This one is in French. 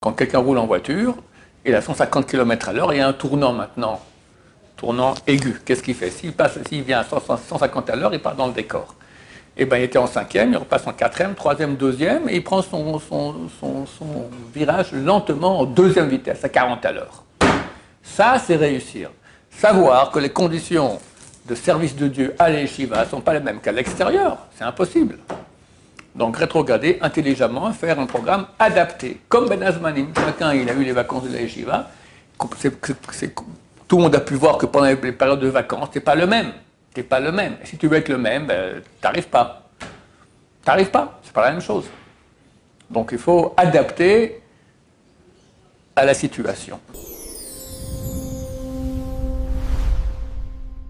Quand quelqu'un roule en voiture, il a 150 km à l'heure, il y a un tournant maintenant, tournant aigu. Qu'est-ce qu'il fait? S'il vient à 150 à l'heure, il part dans le décor. Et ben, il était en cinquième, il repasse en quatrième, troisième, deuxième, et il prend son virage lentement en deuxième vitesse, à 40 à l'heure. Ça, c'est réussir. Savoir que les conditions de service de Dieu à l'Yeshiva ne sont pas les mêmes qu'à l'extérieur, c'est impossible. Donc rétrograder intelligemment, faire un programme adapté. Comme Ben Azmanim, chacun il a eu les vacances de la Yeshiva, tout le monde a pu voir que pendant les périodes de vacances, tu n'es pas le même. T'es pas le même. Et si tu veux être le même, ben, tu n'arrives pas. Tu n'arrives pas, c'est pas la même chose. Donc il faut adapter à la situation.